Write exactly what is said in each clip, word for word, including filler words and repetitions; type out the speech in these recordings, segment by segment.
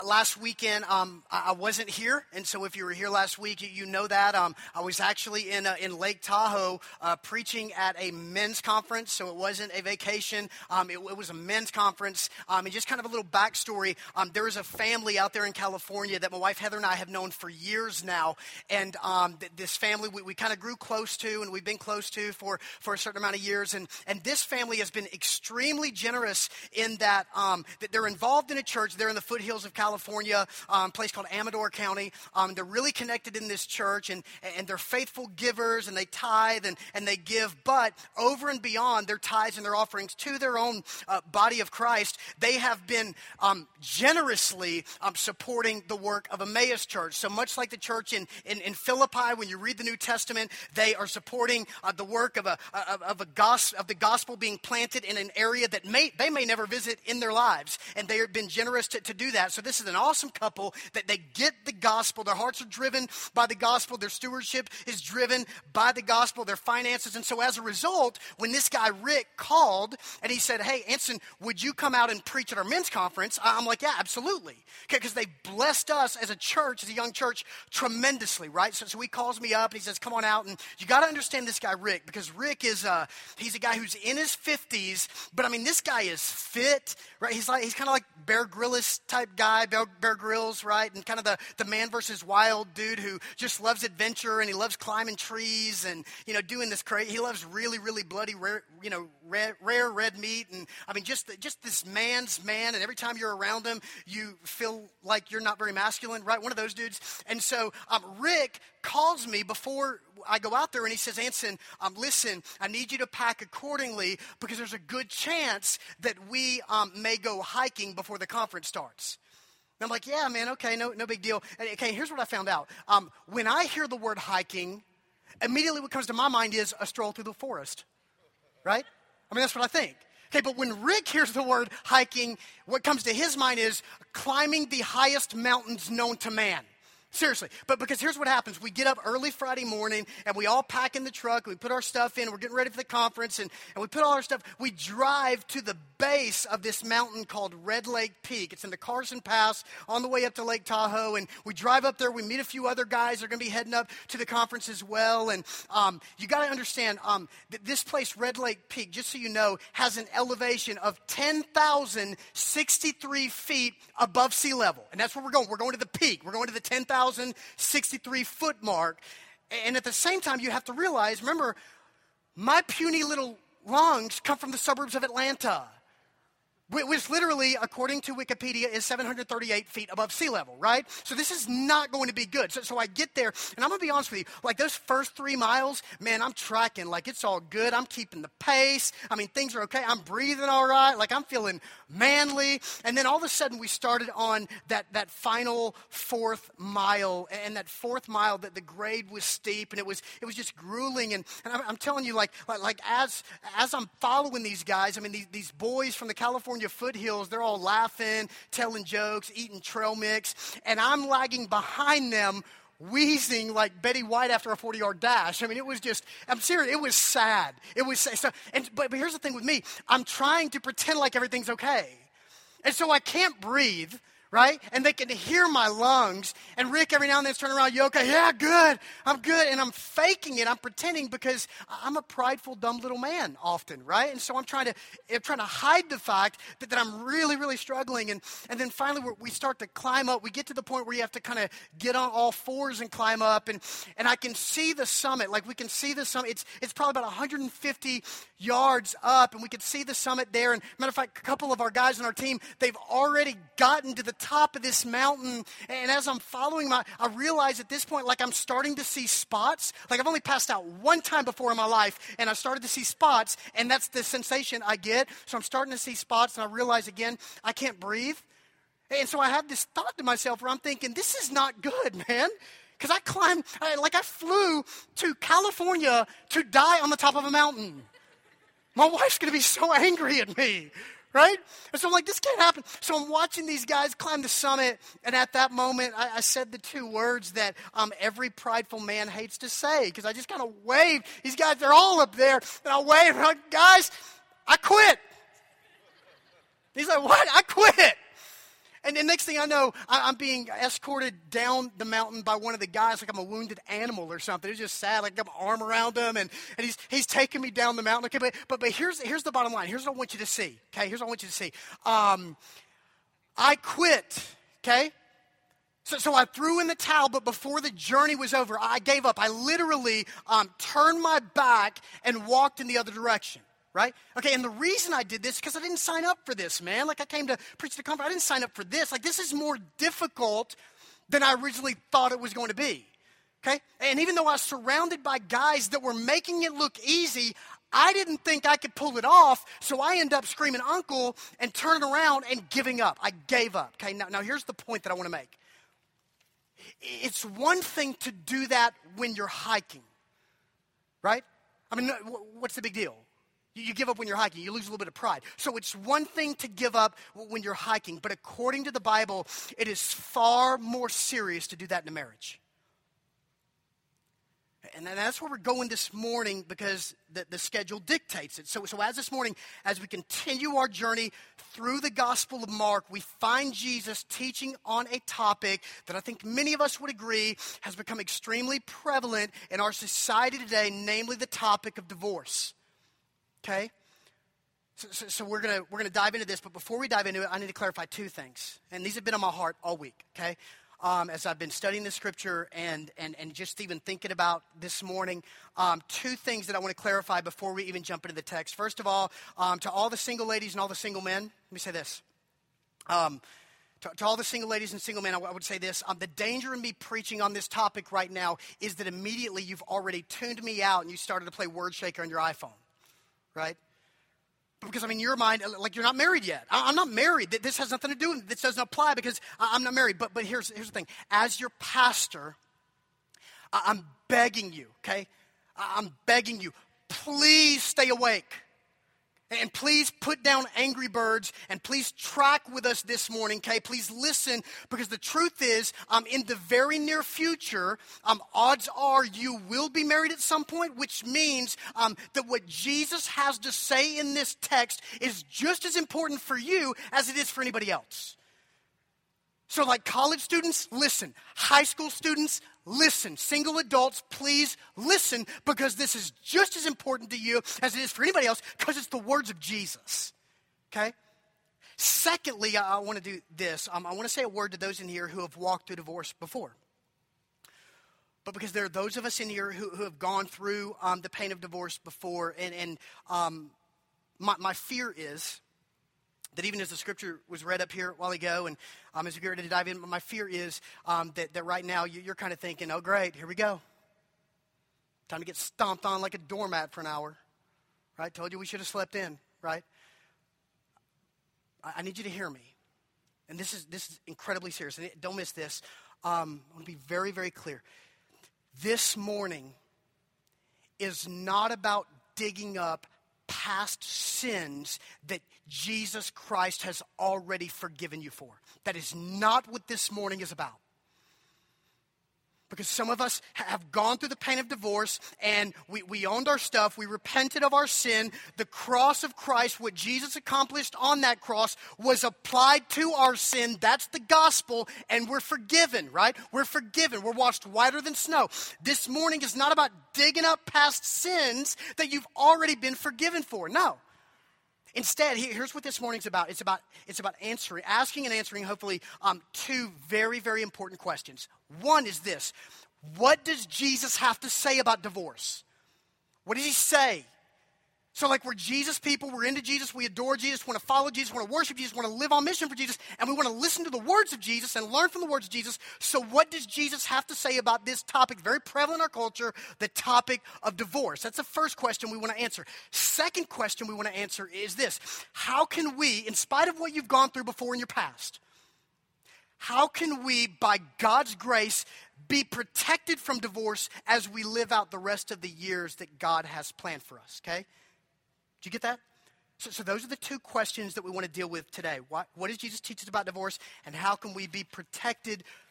Last weekend, um, I wasn't here, and so if you were here last week, you, you know that. Um, I was actually in uh, in Lake Tahoe uh, preaching at a men's conference, so it wasn't a vacation. Um, it, it was a men's conference, um, and just kind of a little backstory. Um, there is a family out there in California that my wife Heather and I have known for years now, and um, th- this family we, we kind of grew close to, and we've been close to for, for a certain amount of years, and, and this family has been extremely generous in that, um, that they're involved in a church. They're in the foothills of California. California, um, place called Amador County. Um, they're really connected in this church, and, and they're faithful givers, and they tithe, and, and they give. But over and beyond their tithes and their offerings to their own uh, body of Christ, they have been um, generously um, supporting the work of Emmaus Church. So much like the church in, in, in Philippi, when you read the New Testament, they are supporting uh, the work of a of, of a gos- of the gospel being planted in an area that may they may never visit in their lives, and they have been generous to, to do that. So this is an awesome couple that they get the gospel. Their hearts are driven by the gospel. Their stewardship is driven by the gospel, their finances. And so as a result, when this guy Rick called and he said, "Hey, Anson, would you come out and preach at our men's conference?" I'm like, "Yeah, absolutely." Because they blessed us as a church, as a young church, tremendously, right? So, so he calls me up and he says, "Come on out." And you got to understand this guy Rick, because Rick is, uh, he's a guy who's in his fifties, but I mean, this guy is fit, right? He's like, he's kind of like Bear Grylls type guy, Bear, Bear Grylls, right? And kind of the, the man versus wild dude who just loves adventure, and he loves climbing trees and, you know, doing this crazy. He loves really, really bloody, rare, you know, rare, rare red meat. And I mean, just, just this man's man. And every time you're around him, you feel like you're not very masculine, right? One of those dudes. And so um, Rick calls me before I go out there, and he says, "Anson, um, listen, I need you to pack accordingly, because there's a good chance that we um, may go hiking before the conference starts." And I'm like, "Yeah, man, okay, no, no big deal." And, okay, here's what I found out. Um, when I hear the word hiking, immediately what comes to my mind is a stroll through the forest, right? I mean, that's what I think. Okay, but when Rick hears the word hiking, what comes to his mind is climbing the highest mountains known to man. Seriously. But because here's what happens. We get up early Friday morning, and we all pack in the truck, and we put our stuff in, and we're getting ready for the conference, and, and we put all our stuff. We drive to the base of this mountain called Red Lake Peak. It's in the Carson Pass on the way up to Lake Tahoe, and we drive up there. We meet a few other guys that are going to be heading up to the conference as well. And um, you got to understand, um, that this place, Red Lake Peak, just so you know, has an elevation of ten thousand sixty-three feet above sea level. And that's where we're going. We're going to the peak. We're going to the ten thousand sixty-three foot mark. And at the same time, you have to realize, remember, my puny little lungs come from the suburbs of Atlanta, which literally, according to Wikipedia, is seven hundred thirty-eight feet above sea level, right? So this is not going to be good. So, so I get there, and I'm going to be honest with you, like those first three miles, man, I'm tracking like it's all good. I'm keeping the pace. I mean, things are okay. I'm breathing all right. Like I'm feeling manly. And then all of a sudden, we started on that, that final fourth mile, and that fourth mile, that the grade was steep, and it was it was just grueling. And, and I'm, I'm telling you, like, like like as as I'm following these guys, I mean, these, these boys from the California foothills, they're all laughing, telling jokes, eating trail mix, and I'm lagging behind them, wheezing like Betty White after a forty-yard dash. I mean, it was just, I'm serious, it was sad. It was sad. So, and, but, but here's the thing with me. I'm trying to pretend like everything's okay. And so I can't breathe, right? And they can hear my lungs. And Rick every now and then is turning around, "You okay?" "Yeah, good. I'm good." And I'm faking it. I'm pretending, because I'm a prideful, dumb little man often, right? And so I'm trying to I'm trying to hide the fact that, that I'm really, really struggling. And, and then finally we're, we start to climb up. We get to the point where you have to kind of get on all fours and climb up. And, and I can see the summit. Like we can see the summit. It's, it's probably about one hundred fifty yards up. And we can see the summit there. And matter of fact, a couple of our guys on our team, they've already gotten to the top of this mountain, and as I'm following my, I realize at this point, like I'm starting to see spots. Like I've only passed out one time before in my life, and I started to see spots, and that's the sensation I get. So I'm starting to see spots, and I realize again, I can't breathe. And so I have this thought to myself where I'm thinking, this is not good, man. Because I climbed, I, like I flew to California to die on the top of a mountain. My wife's going to be so angry at me. Right? And so I'm like, this can't happen. So I'm watching these guys climb the summit, and at that moment, I, I said the two words that um, every prideful man hates to say, because I just kind of waved. These guys, they're all up there, and I waved, and I'm like, "Guys, I quit." He's like, "What?" "I quit." And the next thing I know, I, I'm being escorted down the mountain by one of the guys like I'm a wounded animal or something. It's just sad. Like I got my arm around him, and, and he's he's taking me down the mountain. Okay, but, but but here's here's the bottom line. Here's what I want you to see. Okay, here's what I want you to see. Um, I quit. Okay. So, so I threw in the towel, but before the journey was over, I gave up. I literally um, turned my back and walked in the other direction, right? Okay, and the reason I did this is because I didn't sign up for this, man. Like I came to preach the conference. I didn't sign up for this. Like this is more difficult than I originally thought it was going to be, okay? And even though I was surrounded by guys that were making it look easy, I didn't think I could pull it off, so I end up screaming, uncle, and turning around and giving up. I gave up, okay? Now, now here's the point that I want to make. It's one thing to do that when you're hiking, right? I mean, what's the big deal? You give up when you're hiking. You lose a little bit of pride. So it's one thing to give up when you're hiking, but according to the Bible, it is far more serious to do that in a marriage. And that's where we're going this morning because the, the schedule dictates it. So, so as this morning, as we continue our journey through the Gospel of Mark, we find Jesus teaching on a topic that I think many of us would agree has become extremely prevalent in our society today, namely the topic of divorce. Okay? So, so, so we're gonna we're gonna dive into this, but before we dive into it, I need to clarify two things. And these have been on my heart all week, okay? Um, as I've been studying the scripture and, and, and just even thinking about this morning, um, two things that I want to clarify before we even jump into the text. First of all, um, to all the single ladies and all the single men, let me say this. Um, to, to all the single ladies and single men, I, w- I would say this. Um, the danger in me preaching on this topic right now is that immediately you've already tuned me out and you started to play Word Shaker on your iPhone, right? Because, I mean, in your mind, like, you're not married yet. I'm not married. This has nothing to do with it. This doesn't apply because I'm not married. But but here's, here's the thing. As your pastor, I'm begging you, okay? I'm begging you, please stay awake. And please put down Angry Birds and please track with us this morning, okay? Please listen, because the truth is, um, in the very near future, um, odds are you will be married at some point, which means um, that what Jesus has to say in this text is just as important for you as it is for anybody else. So like college students, listen. High school students, listen. Single adults, please listen, because this is just as important to you as it is for anybody else, because it's the words of Jesus, okay? Secondly, I, I want to do this. Um, I want to say a word to those in here who have walked through divorce before. But because there are those of us in here who, who have gone through um, the pain of divorce before, and, and um, my, my fear is that even as the scripture was read up here a while ago, and um, as we get ready to dive in, my fear is um, that, that right now you, you're kind of thinking, oh, great, here we go. Time to get stomped on like a doormat for an hour, right? Told you we should have slept in, right? I, I need you to hear me. And this is this is incredibly serious. And don't miss this. Um, I want to be very, very clear. This morning is not about digging up past sins that Jesus Christ has already forgiven you for. That is not what this morning is about. Because some of us have gone through the pain of divorce and we, we owned our stuff. We repented of our sin. The cross of Christ, what Jesus accomplished on that cross, was applied to our sin. That's the gospel, and we're forgiven, right? We're forgiven. We're washed whiter than snow. This morning is not about digging up past sins that you've already been forgiven for. No. Instead, here's what this morning's about. It's about it's about answering, asking and answering, hopefully, um, two very, very important questions. One is this: what does Jesus have to say about divorce? What does he say? So like we're Jesus people, we're into Jesus, we adore Jesus, want to follow Jesus, want to worship Jesus, want to live on mission for Jesus, and we want to listen to the words of Jesus and learn from the words of Jesus. So what does Jesus have to say about this topic, very prevalent in our culture, the topic of divorce? That's the first question we want to answer. Second question we want to answer is this: how can we, in spite of what you've gone through before in your past, how can we, by God's grace, be protected from divorce as we live out the rest of the years that God has planned for us, okay? Did you get that? So, so those are the two questions that we want to deal with today. What, what does Jesus teach us about divorce, and how can we be protected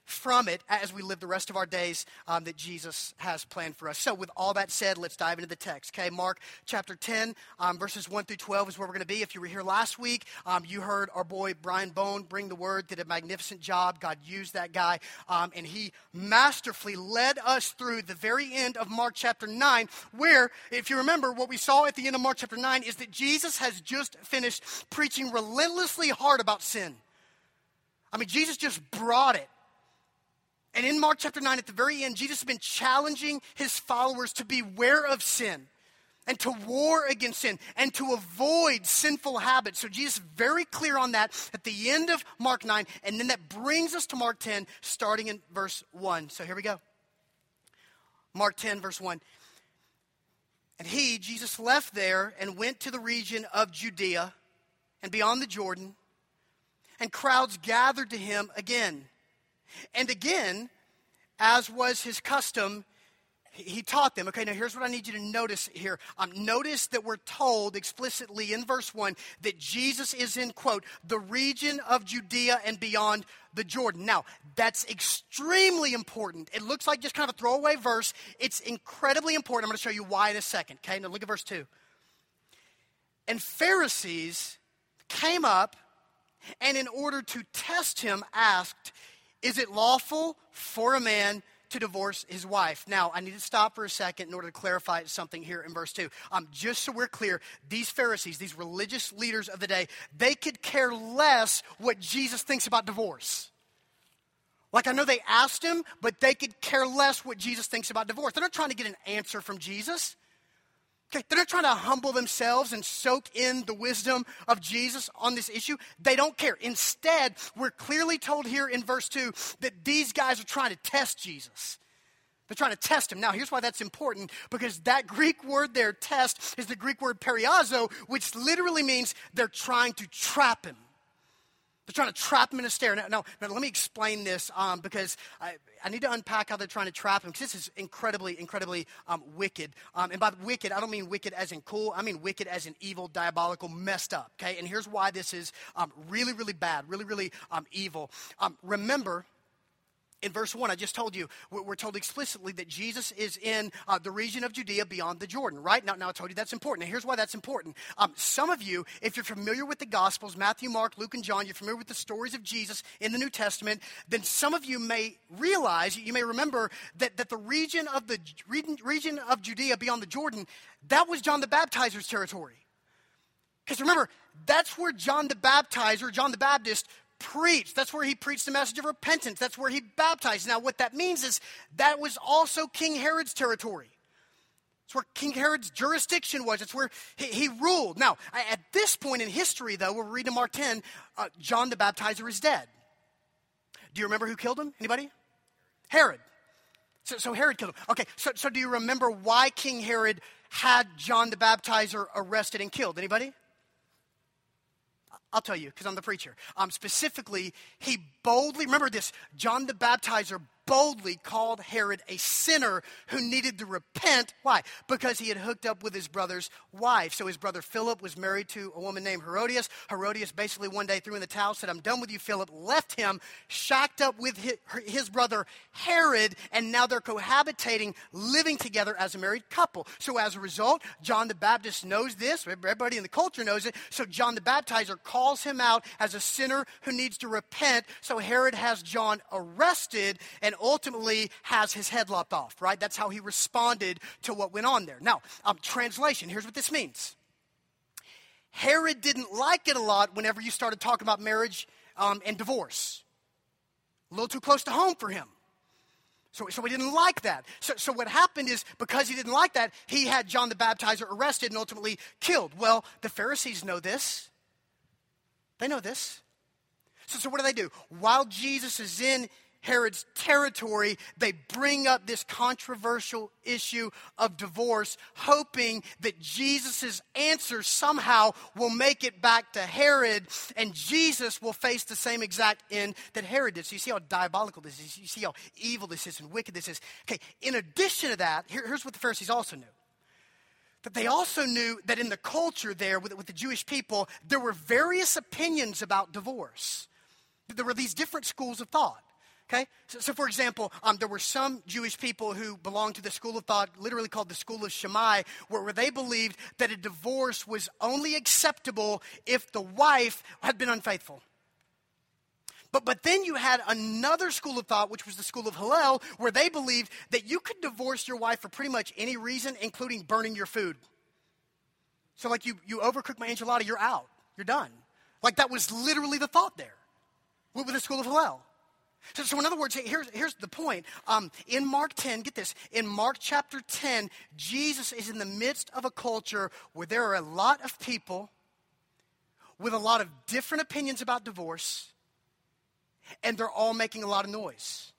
from it as we live the rest of our days um, that Jesus has planned for us. So with all that said, let's dive into the text. Okay, Mark chapter ten, um, verses one through twelve is where we're going to be. If you were here last week, um, you heard our boy Brian Bone bring the word, did a magnificent job. God used that guy, um, and he masterfully led us through the very end of Mark chapter nine, where, if you remember, what we saw at the end of Mark chapter nine is that Jesus has just finished preaching relentlessly hard about sin. I mean, Jesus just brought it. And in Mark chapter nine, at the very end, Jesus has been challenging his followers to beware of sin and to war against sin and to avoid sinful habits. So Jesus is very clear on that at the end of Mark nine. And then that brings us to Mark ten, starting in verse one. So here we go. Mark ten, verse one. And he, Jesus, left there and went to the region of Judea and beyond the Jordan, and crowds gathered to him again. And again, as was his custom, he taught them. Okay, now here's what I need you to notice here. Um, notice that we're told explicitly in verse one that Jesus is in, quote, the region of Judea and beyond the Jordan. Now, that's extremely important. It looks like just kind of a throwaway verse. It's incredibly important. I'm going to show you why in a second. Okay, now look at verse two. And Pharisees came up and in order to test him asked, is it lawful for a man to divorce his wife? Now, I need to stop for a second in order to clarify something here in verse two. Um, just so we're clear, these Pharisees, these religious leaders of the day, they could care less what Jesus thinks about divorce. Like, I know they asked him, but they could care less what Jesus thinks about divorce. They're not trying to get an answer from Jesus. Okay, they're not trying to humble themselves and soak in the wisdom of Jesus on this issue. They don't care. Instead, we're clearly told here in verse two that these guys are trying to test Jesus. They're trying to test him. Now, here's why that's important, because that Greek word there, test, is the Greek word periazo, which literally means they're trying to trap him. They're trying to trap him in a snare. Now, now, now let me explain this um, because I, I need to unpack how they're trying to trap him, because this is incredibly, incredibly um, wicked. Um, and by wicked, I don't mean wicked as in cool. I mean wicked as in evil, diabolical, messed up. Okay, and here's why this is um, really, really bad, really, really um, evil. Um, remember, in verse one, I just told you, we're told explicitly that Jesus is in uh, the region of Judea beyond the Jordan, right? Now, now I told you that's important. Now, here's why that's important. Um, some of you, if you're familiar with the Gospels, Matthew, Mark, Luke, and John, you're familiar with the stories of Jesus in the New Testament, then some of you may realize, you may remember that, that the region of the region, region of Judea beyond the Jordan, that was John the Baptizer's territory. Because remember, that's where John the Baptizer, John the Baptist, preached. That's where he preached the message of repentance. That's where he baptized. Now, what that means is that was also King Herod's territory. It's where King Herod's jurisdiction was. It's where he, he ruled. Now, at this point in history, though, we're reading Mark ten, uh, John the Baptizer is dead. Do you remember who killed him? Anybody? Herod. So, so Herod killed him. Okay, so, so do you remember why King Herod had John the Baptizer arrested and killed? Anybody? I'll tell you, because I'm the preacher. Um, specifically, he boldly, remember this, John the Baptizer boldly called Herod a sinner who needed to repent. Why? Because he had hooked up with his brother's wife. So his brother Philip was married to a woman named Herodias. Herodias basically one day threw in the towel, said, I'm done with you, Philip, left him, shacked up with his, his brother Herod, and now they're cohabitating, living together as a married couple. So as a result, John the Baptist knows this. Everybody in the culture knows it. So John the Baptizer calls him out as a sinner who needs to repent. So Herod has John arrested and ultimately has his head lopped off, right? That's how he responded to what went on there. Now, um, translation, here's what this means. Herod didn't like it a lot whenever you started talking about marriage um, and divorce. A little too close to home for him. So, so he didn't like that. So, so what happened is, because he didn't like that, he had John the Baptizer arrested and ultimately killed. Well, the Pharisees know this. They know this. So, so what do they do? While Jesus is in Herod's territory, they bring up this controversial issue of divorce, hoping that Jesus' answer somehow will make it back to Herod, and Jesus will face the same exact end that Herod did. So you see how diabolical this is. You see how evil this is and wicked this is. Okay, in addition to that, here, here's what the Pharisees also knew. That they also knew that in the culture there with, with the Jewish people, there were various opinions about divorce. There were these different schools of thought. Okay? So, so for example, um, there were some Jewish people who belonged to the school of thought, literally called the school of Shammai, where, where they believed that a divorce was only acceptable if the wife had been unfaithful. But, but then you had another school of thought, which was the school of Hillel, where they believed that you could divorce your wife for pretty much any reason, including burning your food. So like you, you overcook my enchilada, you're out. You're done. Like that was literally the thought there with the school of Hillel. So, so in other words, here's, here's the point. Um, in Mark ten, get this, in Mark chapter ten, Jesus is in the midst of a culture where there are a lot of people with a lot of different opinions about divorce, and they're all making a lot of noise.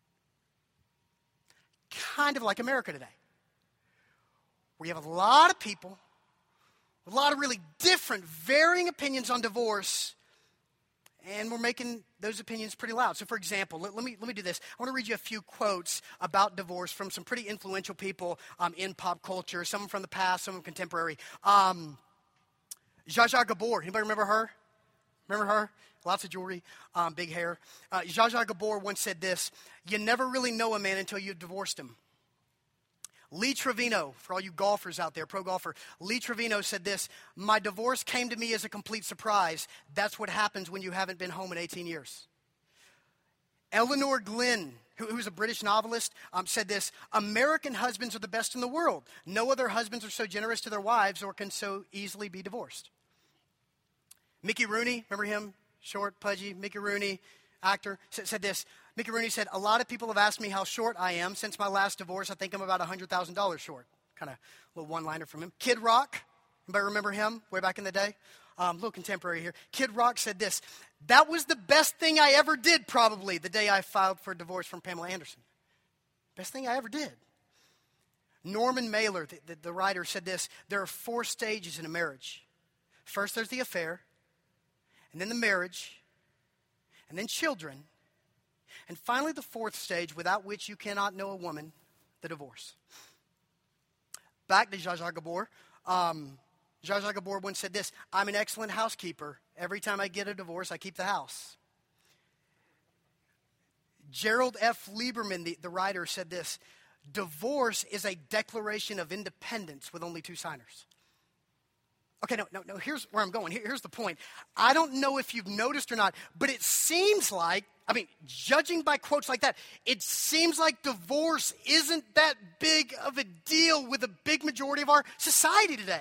Kind of like America today, where you have a lot of people with a lot of really different, varying opinions on divorce, and we're making those opinions pretty loud. So for example, let, let me let me do this. I want to read you a few quotes about divorce from some pretty influential people um, in pop culture, some from the past, some contemporary. Um, Zsa Zsa Gabor, anybody remember her? Remember her? Lots of jewelry, um, big hair. Uh, Zsa Zsa Gabor once said this: "You never really know a man until you've divorced him." Lee Trevino, for all you golfers out there, pro golfer, Lee Trevino said this: "My divorce came to me as a complete surprise. That's what happens when you haven't been home in eighteen years. Eleanor Glynn, who, who's a British novelist, um, said this: "American husbands are the best in the world. No other husbands are so generous to their wives or can so easily be divorced." Mickey Rooney, remember him? Short, pudgy, Mickey Rooney, actor, said, said this. Mickey Rooney said, "A lot of people have asked me how short I am. Since my last divorce, I think I'm about one hundred thousand dollars short." Kind of a little one-liner from him. Kid Rock, anybody remember him way back in the day? Um, a little contemporary here. Kid Rock said this: "That was the best thing I ever did, probably, the day I filed for divorce from Pamela Anderson. Best thing I ever did." Norman Mailer, the, the, the writer, said this: "There are four stages in a marriage. First, there's the affair, and then the marriage, and then children, and finally the fourth stage, without which you cannot know a woman, the divorce." Back to Zsa Zsa Gabor. Um, Zsa Zsa Gabor once said this: "I'm an excellent housekeeper. Every time I get a divorce, I keep the house." Gerald F. Lieberman, the, the writer, said this: "Divorce is a declaration of independence with only two signers." Okay, no, no, no, here's where I'm going. Here, here's the point. I don't know if you've noticed or not, but it seems like, I mean, judging by quotes like that, it seems like divorce isn't that big of a deal with a big majority of our society today.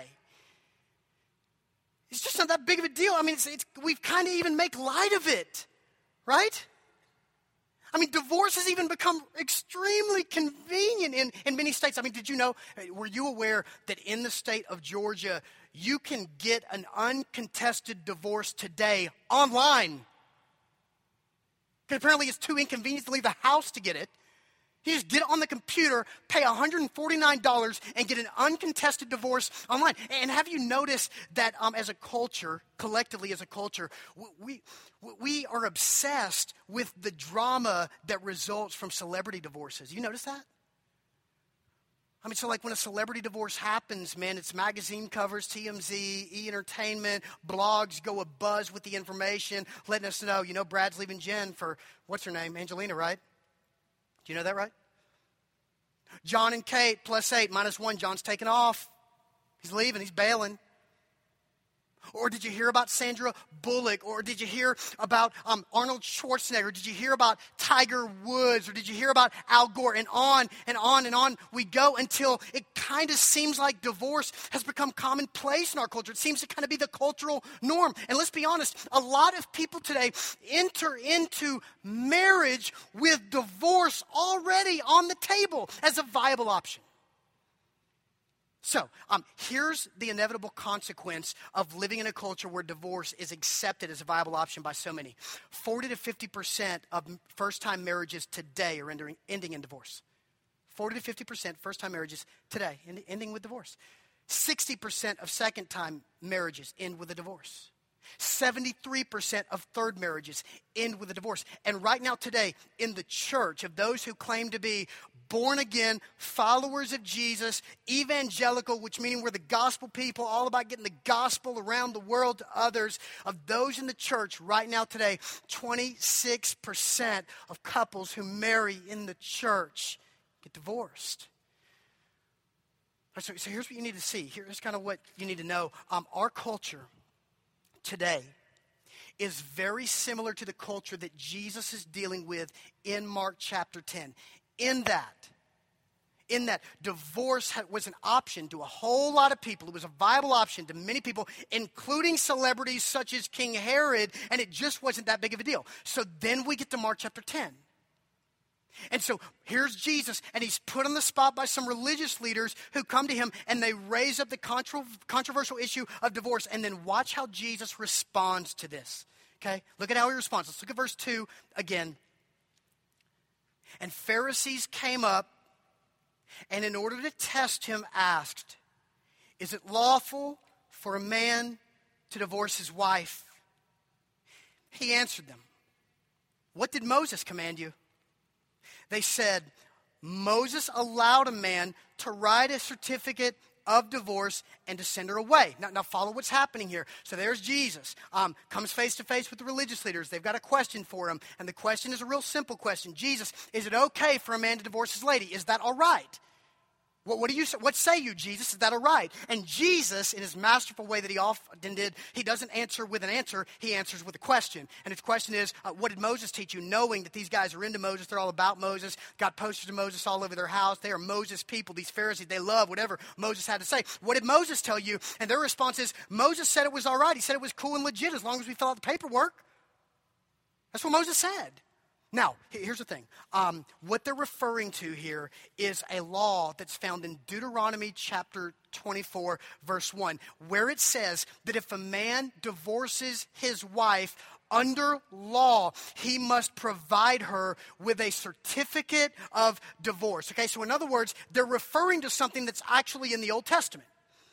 It's just not that big of a deal. I mean, it's, it's, we've kind of even make light of it, right? I mean, divorce has even become extremely convenient in, in many states. I mean, did you know, were you aware that in the state of Georgia, you can get an uncontested divorce today online? Because apparently it's too inconvenient to leave the house to get it. You just get it on the computer, pay one hundred forty-nine dollars, and get an uncontested divorce online. And have you noticed that um, as a culture, collectively as a culture, we, we are obsessed with the drama that results from celebrity divorces? You notice that? I mean, so like when a celebrity divorce happens, man, it's magazine covers, T M Z, E! Entertainment, blogs go abuzz with the information, letting us know, you know, Brad's leaving Jen for, what's her name, Angelina, right? Do you know that, right? John and Kate, plus eight, minus one, John's taking off. He's leaving, he's bailing. Or did you hear about Sandra Bullock? Or did you hear about um, Arnold Schwarzenegger? Did you hear about Tiger Woods? Or did you hear about Al Gore? And on and on and on we go until it kind of seems like divorce has become commonplace in our culture. It seems to kind of be the cultural norm. And let's be honest, a lot of people today enter into marriage with divorce already on the table as a viable option. So, um, here's the inevitable consequence of living in a culture where divorce is accepted as a viable option by so many. forty to fifty percent of first-time marriages today are ending, ending in divorce. forty to fifty percent first-time marriages today ending with divorce. sixty percent of second-time marriages end with a divorce. seventy-three percent of third marriages end with a divorce. And right now today, in the church of those who claim to be born again, followers of Jesus, evangelical, which meaning we're the gospel people, all about getting the gospel around the world to others, of those in the church right now today, twenty-six percent of couples who marry in the church get divorced. So, so here's what you need to see. Here's kind of what you need to know. Um, our culture today is very similar to the culture that Jesus is dealing with in Mark chapter ten. In that, in that divorce was an option to a whole lot of people. It was a viable option to many people, including celebrities such as King Herod, and it just wasn't that big of a deal. So then we get to Mark chapter ten. And so here's Jesus, and he's put on the spot by some religious leaders who come to him, and they raise up the contro- controversial issue of divorce. And then watch how Jesus responds to this. Okay? Look at how he responds. Let's look at verse two again. And Pharisees came up, and in order to test him, asked, "Is it lawful for a man to divorce his wife?" He answered them, "What did Moses command you?" They said, "Moses allowed a man to write a certificate of divorce and to send her away." Now, now follow what's happening here. So there's Jesus, um, comes face to face with the religious leaders. They've got a question for him. And the question is a real simple question. Jesus, is it okay for a man to divorce his lady? Is that all right? What, what do you say? What say you, Jesus? Is that all right? And Jesus, in his masterful way that he often did, he doesn't answer with an answer. He answers with a question. And his question is, uh, what did Moses teach you? Knowing that these guys are into Moses, they're all about Moses, got posters of Moses all over their house. They are Moses people, these Pharisees. They love whatever Moses had to say. What did Moses tell you? And their response is, Moses said it was all right. He said it was cool and legit as long as we fill out the paperwork. That's what Moses said. Now, here's the thing. Um, what they're referring to here is a law that's found in Deuteronomy chapter twenty-four, verse one, where it says that if a man divorces his wife, under law, he must provide her with a certificate of divorce. Okay, so in other words, they're referring to something that's actually in the Old Testament.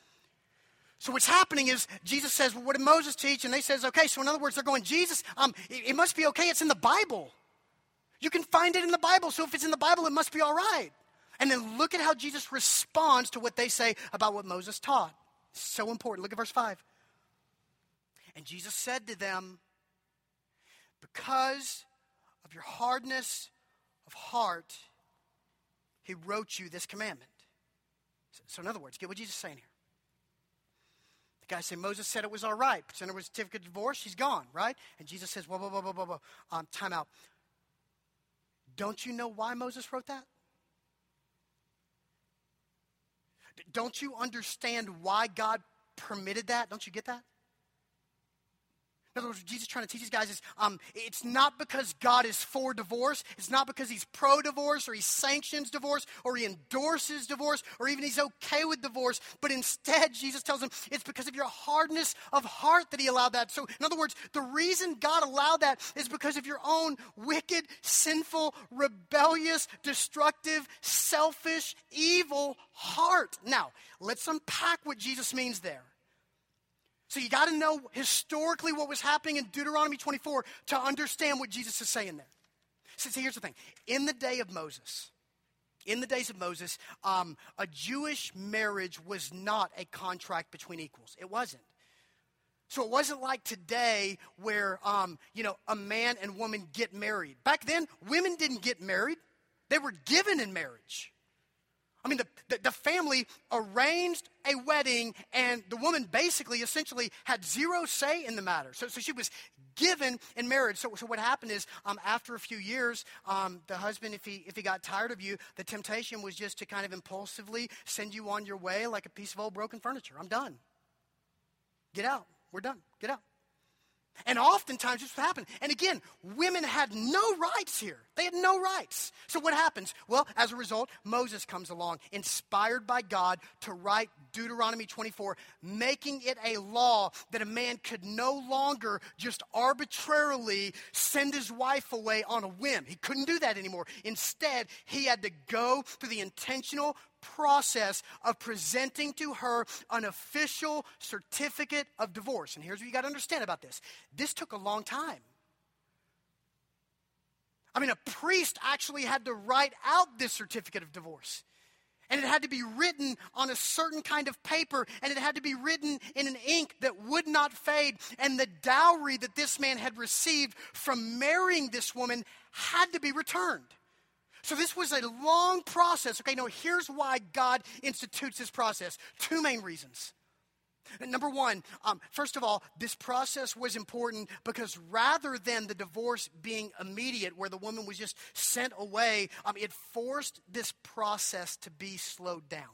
So what's happening is Jesus says, well, what did Moses teach? And they says, okay, so in other words, they're going, Jesus, um, it, it must be okay. It's in the Bible. You can find it in the Bible. So if it's in the Bible, it must be all right. And then look at how Jesus responds to what they say about what Moses taught. It's so important. Look at verse five. And Jesus said to them, because of your hardness of heart, he wrote you this commandment. So, so in other words, get what Jesus is saying here. The guy said, Moses said it was all right. Send her with a certificate of divorce, she's gone, right? And Jesus says, whoa, whoa, whoa, whoa, whoa, whoa. Um, time out. Don't you know why Moses wrote that? Don't you understand why God permitted that? Don't you get that? In other words, what Jesus is trying to teach these guys is um, it's not because God is for divorce. It's not because he's pro-divorce or he sanctions divorce or he endorses divorce or even he's okay with divorce. But instead, Jesus tells them it's because of your hardness of heart that he allowed that. So in other words, the reason God allowed that is because of your own wicked, sinful, rebellious, destructive, selfish, evil heart. Now, let's unpack what Jesus means there. So you got to know historically what was happening in Deuteronomy twenty-four to understand what Jesus is saying there. So, so here's the thing. In the day of Moses, in the days of Moses, um, a Jewish marriage was not a contract between equals. It wasn't. So it wasn't like today where, um, you know, a man and woman get married. Back then, women didn't get married. They were given in marriage. I mean, the, the, the family arranged a wedding, and the woman basically, essentially, had zero say in the matter. So, so she was given in marriage. So, so what happened is, um, after a few years, um, the husband, if he if he got tired of you, the temptation was just to kind of impulsively send you on your way like a piece of old broken furniture. I'm done. Get out. We're done. Get out. And oftentimes this would happen. And again, women had no rights here. They had no rights. So what happens? Well, as a result, Moses comes along, inspired by God to write Deuteronomy twenty-four, making it a law that a man could no longer just arbitrarily send his wife away on a whim. He couldn't do that anymore. Instead, he had to go through the intentional process of presenting to her an official certificate of divorce. And here's what you got to understand about this. This took a long time. I mean, a priest actually had to write out this certificate of divorce. And it had to be written on a certain kind of paper, and it had to be written in an ink that would not fade. And the dowry that this man had received from marrying this woman had to be returned. So this was a long process. Okay, now here's why God institutes this process. Two main reasons. Number one, um, first of all, this process was important because rather than the divorce being immediate, where the woman was just sent away, um, it forced this process to be slowed down.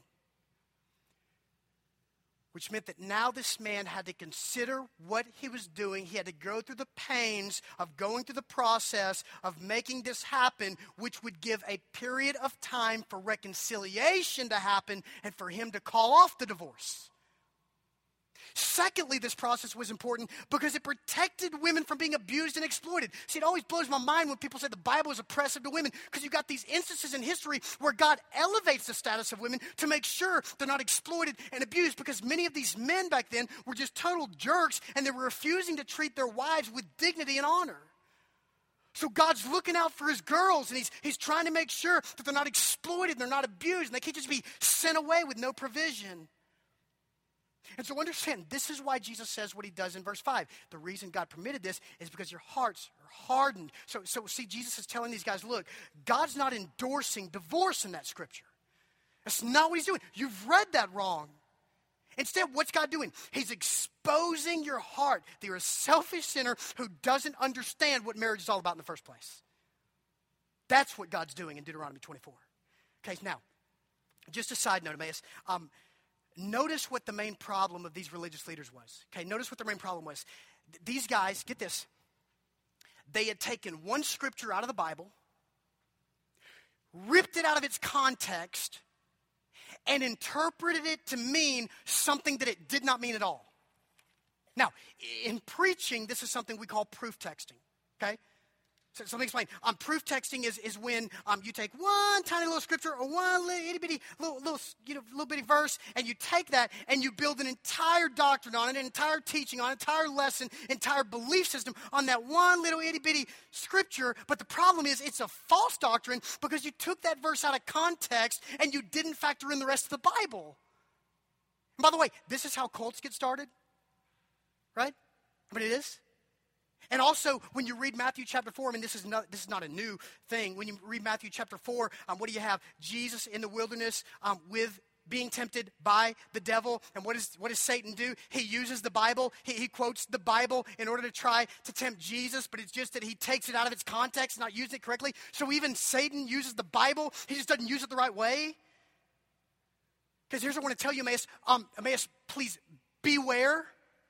Which meant that now this man had to consider what he was doing. He had to go through the pains of going through the process of making this happen, which would give a period of time for reconciliation to happen and for him to call off the divorce. Secondly, this process was important because it protected women from being abused and exploited. See, it always blows my mind when people say the Bible is oppressive to women, because you've got these instances in history where God elevates the status of women to make sure they're not exploited and abused, because many of these men back then were just total jerks and they were refusing to treat their wives with dignity and honor. So God's looking out for his girls, and he's, he's trying to make sure that they're not exploited, and they're not abused, and they can't just be sent away with no provision. And so understand, this is why Jesus says what he does in verse five. The reason God permitted this is because your hearts are hardened. So, so see, Jesus is telling these guys, look, God's not endorsing divorce in that scripture. That's not what he's doing. You've read that wrong. Instead, what's God doing? He's exposing your heart that you're a selfish sinner who doesn't understand what marriage is all about in the first place. That's what God's doing in Deuteronomy twenty-four. Okay, now, just a side note, Emmaus. Um, Notice what the main problem of these religious leaders was. Okay, notice what their main problem was. Th- these guys, get this, they had taken one scripture out of the Bible, ripped it out of its context, and interpreted it to mean something that it did not mean at all. Now, in preaching, this is something we call proof texting, okay? So, so let me explain. Um, proof texting is, is when um, you take one tiny little scripture or one little itty bitty little, little, you know, little bitty verse, and you take that and you build an entire doctrine on it, an entire teaching on it, an entire lesson, entire belief system on that one little itty bitty scripture. But the problem is it's a false doctrine because you took that verse out of context and you didn't factor in the rest of the Bible. And by the way, this is how cults get started, right? I mean, it is. And also, when you read Matthew chapter four, I mean, this is not, this is not a new thing. When you read Matthew chapter four, um, what do you have? Jesus in the wilderness um, with being tempted by the devil. And what, is, what does Satan do? He uses the Bible. He, he quotes the Bible in order to try to tempt Jesus, but it's just that he takes it out of its context, not using it correctly. So even Satan uses the Bible. He just doesn't use it the right way. Because here's what I want to tell you, Emmaus. Um, Emmaus, please beware.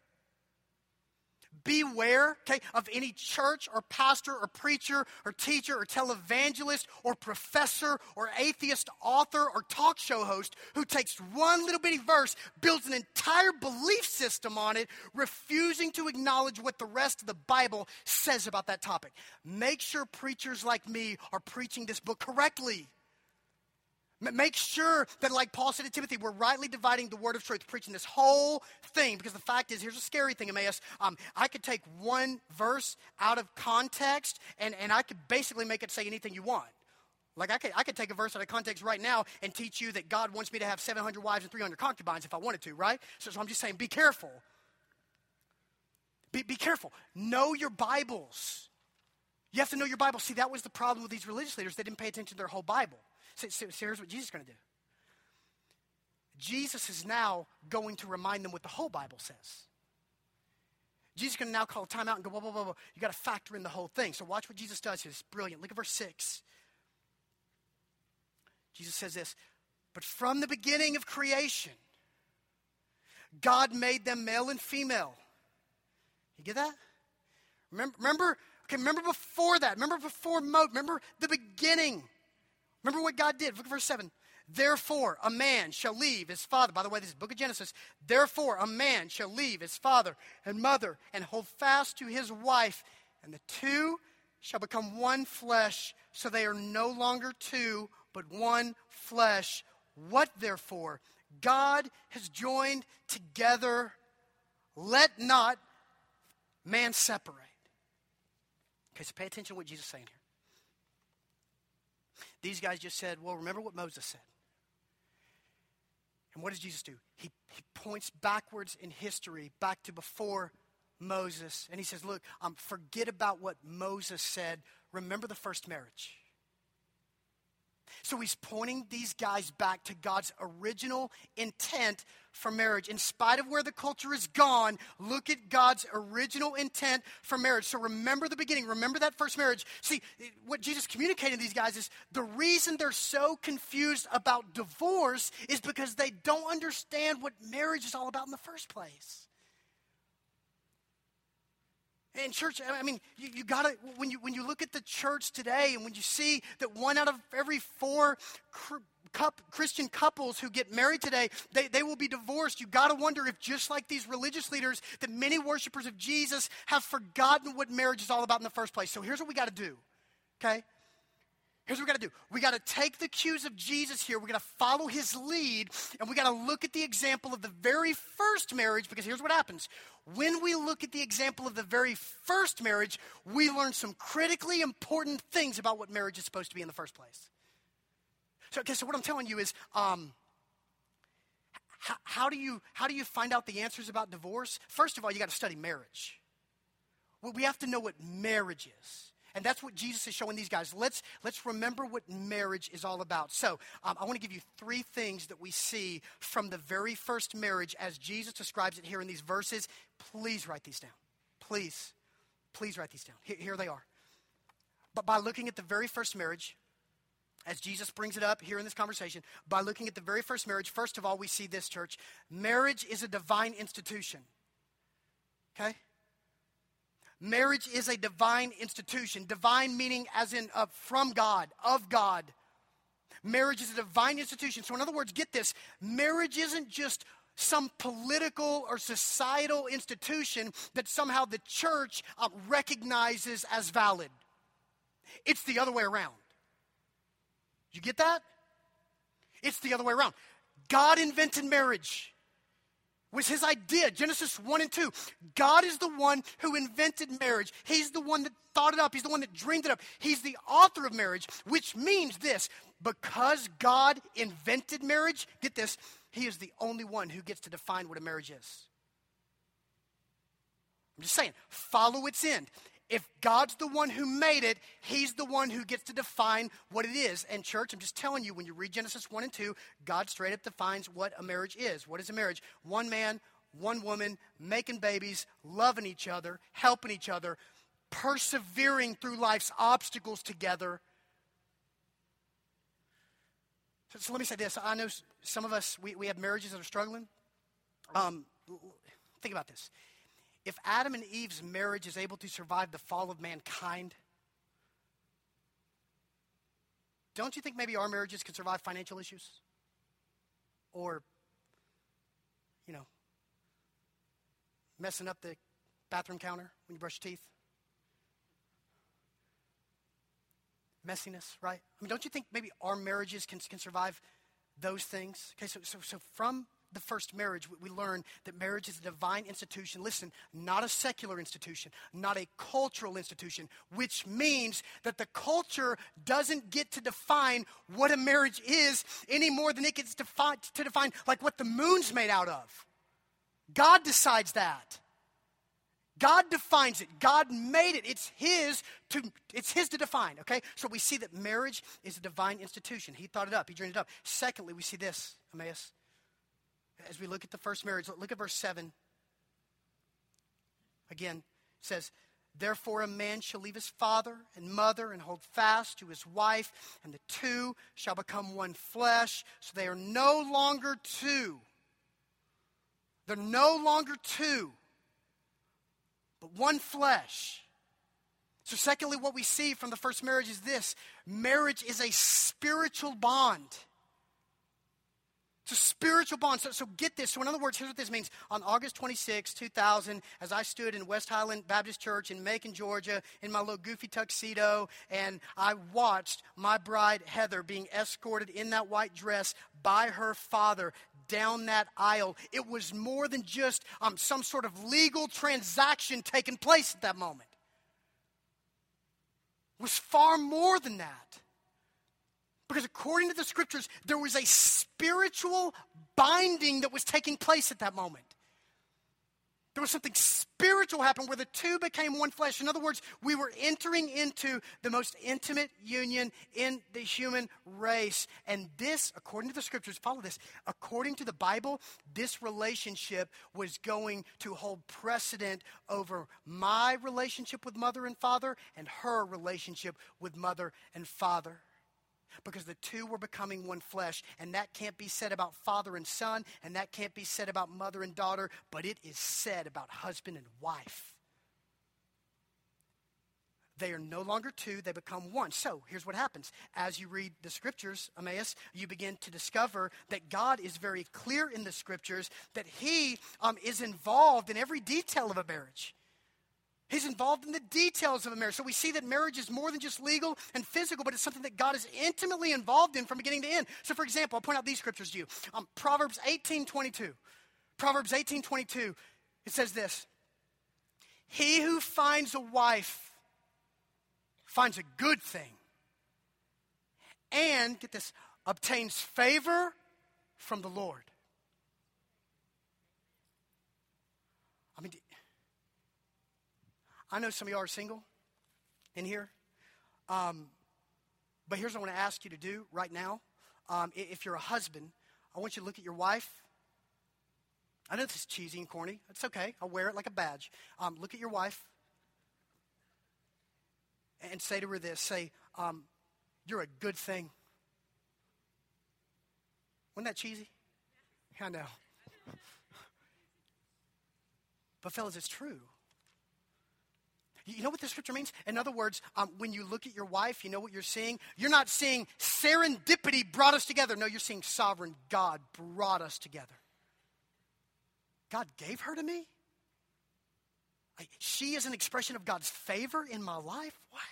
Beware, okay, of any church or pastor or preacher or teacher or televangelist or professor or atheist author or talk show host who takes one little bitty verse, builds an entire belief system on it, refusing to acknowledge what the rest of the Bible says about that topic. Make sure preachers like me are preaching this book correctly. Make sure that, like Paul said to Timothy, we're rightly dividing the word of truth, preaching this whole thing. Because the fact is, here's a scary thing, Emmaus. Um, I could take one verse out of context, and, and I could basically make it say anything you want. Like I could, I could take a verse out of context right now and teach you that God wants me to have seven hundred wives and three hundred concubines if I wanted to, right? So, so I'm just saying, be careful. Be, be careful. Know your Bibles. You have to know your Bible. See, that was the problem with these religious leaders. They didn't pay attention to their whole Bible. So, so, so here's what Jesus is going to do. Jesus is now going to remind them what the whole Bible says. Jesus is going to now call time out and go, blah, blah, blah, blah. You got to factor in the whole thing. So watch what Jesus does. It's brilliant. Look at verse six. Jesus says this, but from the beginning of creation, God made them male and female. You get that? Remember, remember, okay, remember before that. Remember before Mo. Remember the beginning. Remember what God did. Look at verse seven. Therefore, a man shall leave his father. By the way, this is the book of Genesis. Therefore, a man shall leave his father and mother and hold fast to his wife, and the two shall become one flesh. So they are no longer two, but one flesh. What therefore God has joined together, let not man separate. Okay, so pay attention to what Jesus is saying here. These guys just said, well, remember what Moses said. And what does Jesus do? He, he points backwards in history, back to before Moses. And he says, look, um, forget about what Moses said. Remember the first marriage. So he's pointing these guys back to God's original intent for marriage. In spite of where the culture has gone, look at God's original intent for marriage. So remember the beginning. Remember that first marriage. See, what Jesus communicated to these guys is the reason they're so confused about divorce is because they don't understand what marriage is all about in the first place. In church, I mean, you, you gotta, when you when you look at the church today and when you see that one out of every four cr- cup, Christian couples who get married today, they, they will be divorced, you gotta wonder if just like these religious leaders, that many worshipers of Jesus have forgotten what marriage is all about in the first place. So here's what we gotta do, okay? Here's what we got to do. We got to take the cues of Jesus here. We're going to follow his lead, and we got to look at the example of the very first marriage, because here's what happens. When we look at the example of the very first marriage, we learn some critically important things about what marriage is supposed to be in the first place. So, okay, so what I'm telling you is, um, how, how do you how do you find out the answers about divorce? First of all, you got to study marriage. Well, we have to know what marriage is. And that's what Jesus is showing these guys. Let's, let's remember what marriage is all about. So um, I want to give you three things that we see from the very first marriage as Jesus describes it here in these verses. Please write these down. Please, please write these down. Here, here they are. But by looking at the very first marriage, as Jesus brings it up here in this conversation, by looking at the very first marriage, first of all, we see this, church. Marriage is a divine institution. Okay? Marriage is a divine institution. Divine meaning as in uh, from God, of God. Marriage is a divine institution. So in other words, get this. Marriage isn't just some political or societal institution that somehow the church uh, recognizes as valid. It's the other way around. You get that? It's the other way around. God invented marriage. Was his idea, Genesis one and two. God is the one who invented marriage. He's the one that thought it up. He's the one that dreamed it up. He's the author of marriage, which means this. Because God invented marriage, get this, he is the only one who gets to define what a marriage is. I'm just saying, follow its end. If God's the one who made it, he's the one who gets to define what it is. And church, I'm just telling you, when you read Genesis one and two, God straight up defines what a marriage is. What is a marriage? One man, one woman, making babies, loving each other, helping each other, persevering through life's obstacles together. So, so let me say this. I know some of us, we, we have marriages that are struggling. Um, think about this. If Adam and Eve's marriage is able to survive the fall of mankind, don't you think maybe our marriages can survive financial issues? Or, you know, messing up the bathroom counter when you brush your teeth? Messiness, right? I mean, don't you think maybe our marriages can, can survive those things? Okay, so, so, so from the first marriage, we learn that marriage is a divine institution. Listen, not a secular institution, not a cultural institution, which means that the culture doesn't get to define what a marriage is any more than it gets to define, to define like what the moon's made out of. God decides that. God defines it. God made it. It's his to it's his to define, okay? So we see that marriage is a divine institution. He thought it up. He dreamed it up. Secondly, we see this, Emmaus. As we look at the first marriage, look at verse seven. Again, it says, therefore a man shall leave his father and mother and hold fast to his wife, and the two shall become one flesh. So they are no longer two. They're no longer two, but one flesh. So secondly, what we see from the first marriage is this. Marriage is a spiritual bond. It's a spiritual bond. So, so get this. So in other words, here's what this means. On August twenty-sixth, two thousand, as I stood in West Highland Baptist Church in Macon, Georgia, in my little goofy tuxedo, and I watched my bride, Heather, being escorted in that white dress by her father down that aisle, it was more than just um, some sort of legal transaction taking place at that moment. It was far more than that. Because according to the scriptures, there was a spiritual binding that was taking place at that moment. There was something spiritual happening where the two became one flesh. In other words, we were entering into the most intimate union in the human race. And this, according to the scriptures, follow this, according to the Bible, this relationship was going to hold precedent over my relationship with mother and father and her relationship with mother and father. Because the two were becoming one flesh. And that can't be said about father and son. And that can't be said about mother and daughter. But it is said about husband and wife. They are no longer two. They become one. So here's what happens. As you read the scriptures, Emmaus, you begin to discover that God is very clear in the scriptures that he um, is involved in every detail of a marriage. He's involved in the details of a marriage. So we see that marriage is more than just legal and physical, but it's something that God is intimately involved in from beginning to end. So for example, I'll point out these scriptures to you. Um, Proverbs eighteen twenty-two. Proverbs eighteen twenty-two. It says this. He who finds a wife finds a good thing. And, get this, obtains favor from the Lord. I mean, I know some of y'all are single in here. Um, but here's what I want to ask you to do right now. Um, if you're a husband, I want you to look at your wife. I know this is cheesy and corny. It's okay. I'll wear it like a badge. Um, look at your wife and say to her this. Say, um, you're a good thing. Wasn't that cheesy? I know. But fellas, it's true. You know what the scripture means? In other words, um, when you look at your wife, you know what you're seeing? You're not seeing serendipity brought us together. No, you're seeing sovereign God brought us together. God gave her to me? I, she is an expression of God's favor in my life? What?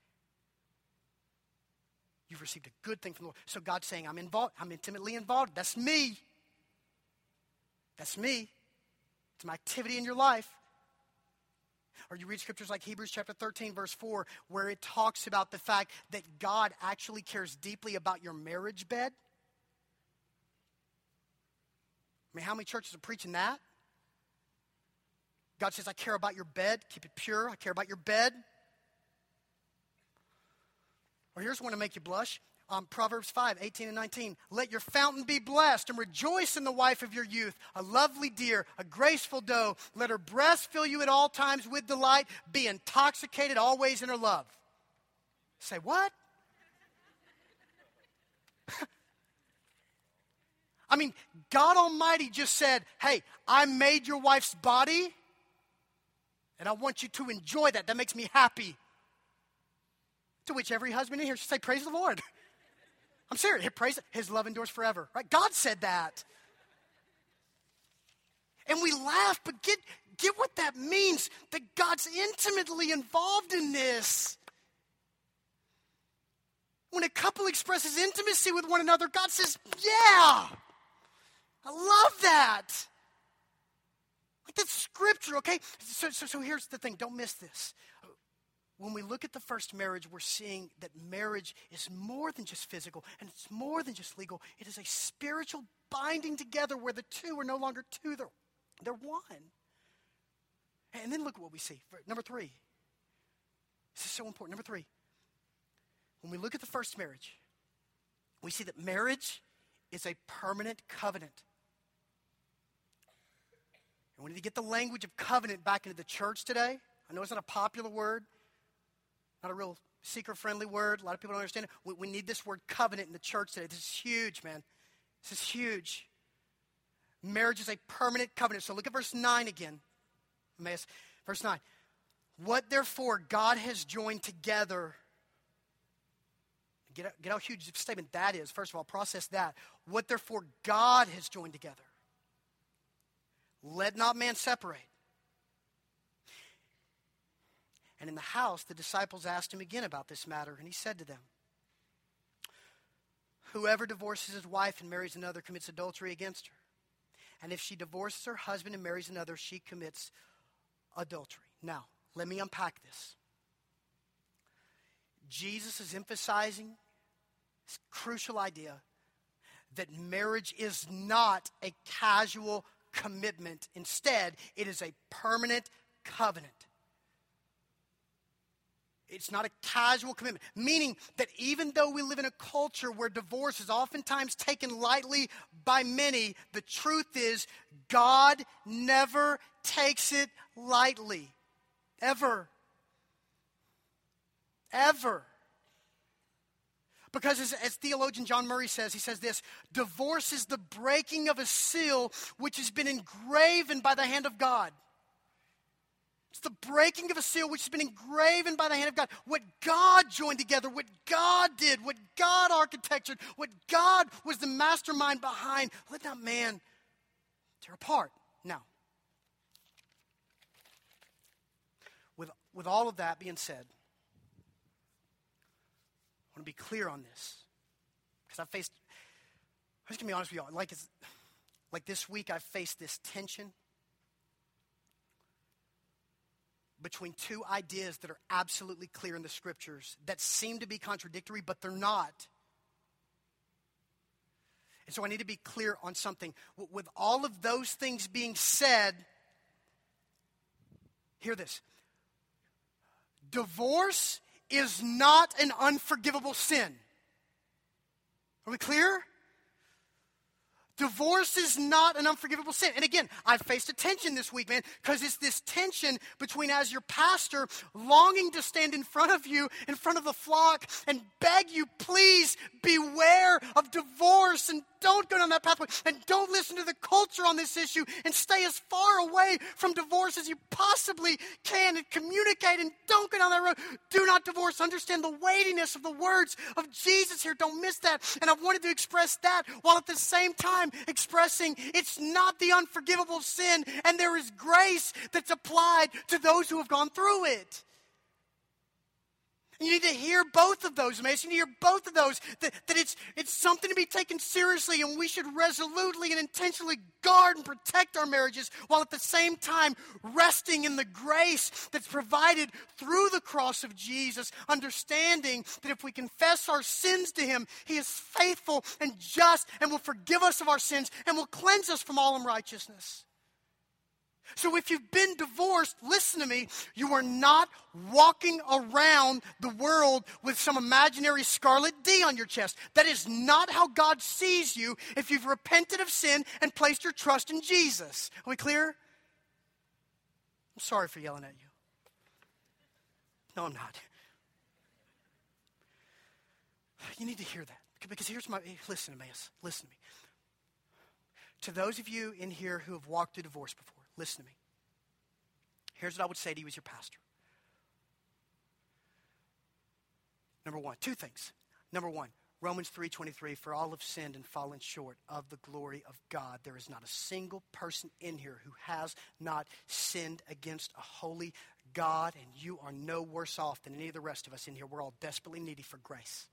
You've received a good thing from the Lord. So God's saying, I'm involved. I'm intimately involved. That's me. That's me. It's my activity in your life. Or you read scriptures like Hebrews chapter thirteen, verse four, where it talks about the fact that God actually cares deeply about your marriage bed. I mean, how many churches are preaching that? God says, I care about your bed. Keep it pure. I care about your bed. Or here's one to make you blush. Um, Proverbs five, eighteen and nineteen. Let your fountain be blessed and rejoice in the wife of your youth, a lovely deer, a graceful doe. Let her breast fill you at all times with delight. Be intoxicated always in her love. Say what? I mean, God Almighty just said, hey, I made your wife's body and I want you to enjoy that. That makes me happy. To which every husband in here should say, praise the Lord. I'm serious. Praise it. His love endures forever. Right? God said that. And we laugh, but get, get what that means. That God's intimately involved in this. When a couple expresses intimacy with one another, God says, yeah, I love that. Like that's scripture, okay? So, so, so here's the thing. Don't miss this. When we look at the first marriage, we're seeing that marriage is more than just physical, and it's more than just legal. It is a spiritual binding together where the two are no longer two, they're, they're one. And then look at what we see. Number three. This is so important. Number three. When we look at the first marriage, we see that marriage is a permanent covenant. And we need to get the language of covenant back into the church today. I know it's not a popular word. Not a real seeker-friendly word. A lot of people don't understand it. We, we need this word covenant in the church today. This is huge, man. This is huge. Marriage is a permanent covenant. So look at verse nine again. Verse nine. What therefore God has joined together, Get out, get how huge of a statement that is. First of all, process that. What therefore God has joined together, let not man separate. And in the house, the disciples asked him again about this matter, and he said to them, whoever divorces his wife and marries another commits adultery against her. And if she divorces her husband and marries another, she commits adultery. Now, let me unpack this. Jesus is emphasizing this crucial idea that marriage is not a casual commitment. Instead, it is a permanent covenant. It's not a casual commitment, meaning that even though we live in a culture where divorce is oftentimes taken lightly by many, the truth is God never takes it lightly. Ever. Ever. Because as, as theologian John Murray says, he says this, divorce is the breaking of a seal which has been engraven by the hand of God. It's the breaking of a seal which has been engraven by the hand of God. What God joined together, what God did, what God architectured, what God was the mastermind behind, let not man tear apart. Now, with, with all of that being said, I want to be clear on this. Because I faced, I'm just going to be honest with y'all, like, it's, like this week I faced this tension between two ideas that are absolutely clear in the scriptures that seem to be contradictory, but they're not. And so I need to be clear on something. With all of those things being said, hear this. Divorce is not an unforgivable sin. Are we clear? Divorce is not an unforgivable sin. And again, I've faced a tension this week, man, because it's this tension between, as your pastor, longing to stand in front of you, in front of the flock, and beg you, please beware of divorce and don't go down that pathway and don't listen to the culture on this issue and stay as far away from divorce as you possibly can and communicate and don't go down that road. Do not divorce. Understand the weightiness of the words of Jesus here. Don't miss that. And I wanted to express that while at the same time expressing it's not the unforgivable sin and there is grace that's applied to those who have gone through it. You need to hear both of those, Mason. You need to hear both of those. That, that it's, it's something to be taken seriously, and we should resolutely and intentionally guard and protect our marriages while at the same time resting in the grace that's provided through the cross of Jesus, understanding that if we confess our sins to Him, He is faithful and just and will forgive us of our sins and will cleanse us from all unrighteousness. So if you've been divorced, listen to me, you are not walking around the world with some imaginary scarlet D on your chest. That is not how God sees you if you've repented of sin and placed your trust in Jesus. Are we clear? I'm sorry for yelling at you. No, I'm not. You need to hear that. Because here's my, listen to me, listen to me. To those of you in here who have walked through divorce before, listen to me. Here's what I would say to you as your pastor. Number one, two things. Number one, Romans three twenty-three, for all have sinned and fallen short of the glory of God. There is not a single person in here who has not sinned against a holy God, and you are no worse off than any of the rest of us in here. We're all desperately needy for grace.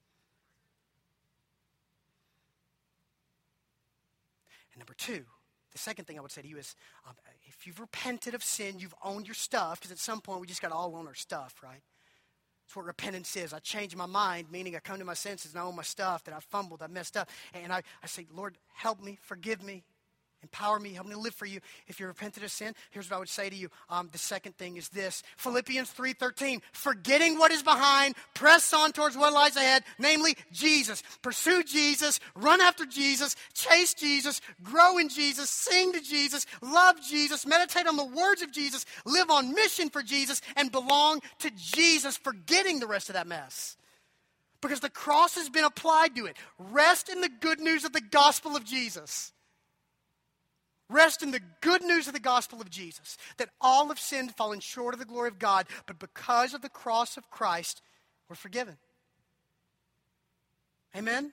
And number two, the second thing I would say to you is, um, if you've repented of sin, you've owned your stuff, because at some point we just got to all own our stuff, right? That's what repentance is. I change my mind, meaning I come to my senses and I own my stuff, that I fumbled, I messed up. And I, I say, Lord, help me, forgive me, empower me, help me to live for you. If you repented of sin, here's what I would say to you. Um, the second thing is this, Philippians three thirteen, forgetting what is behind, press on towards what lies ahead, namely Jesus. Pursue Jesus, run after Jesus, chase Jesus, grow in Jesus, sing to Jesus, love Jesus, meditate on the words of Jesus, live on mission for Jesus, and belong to Jesus, forgetting the rest of that mess. Because the cross has been applied to it. Rest in the good news of the gospel of Jesus. Rest in the good news of the gospel of Jesus, that all have sinned, fallen short of the glory of God, but because of the cross of Christ, we're forgiven. Amen?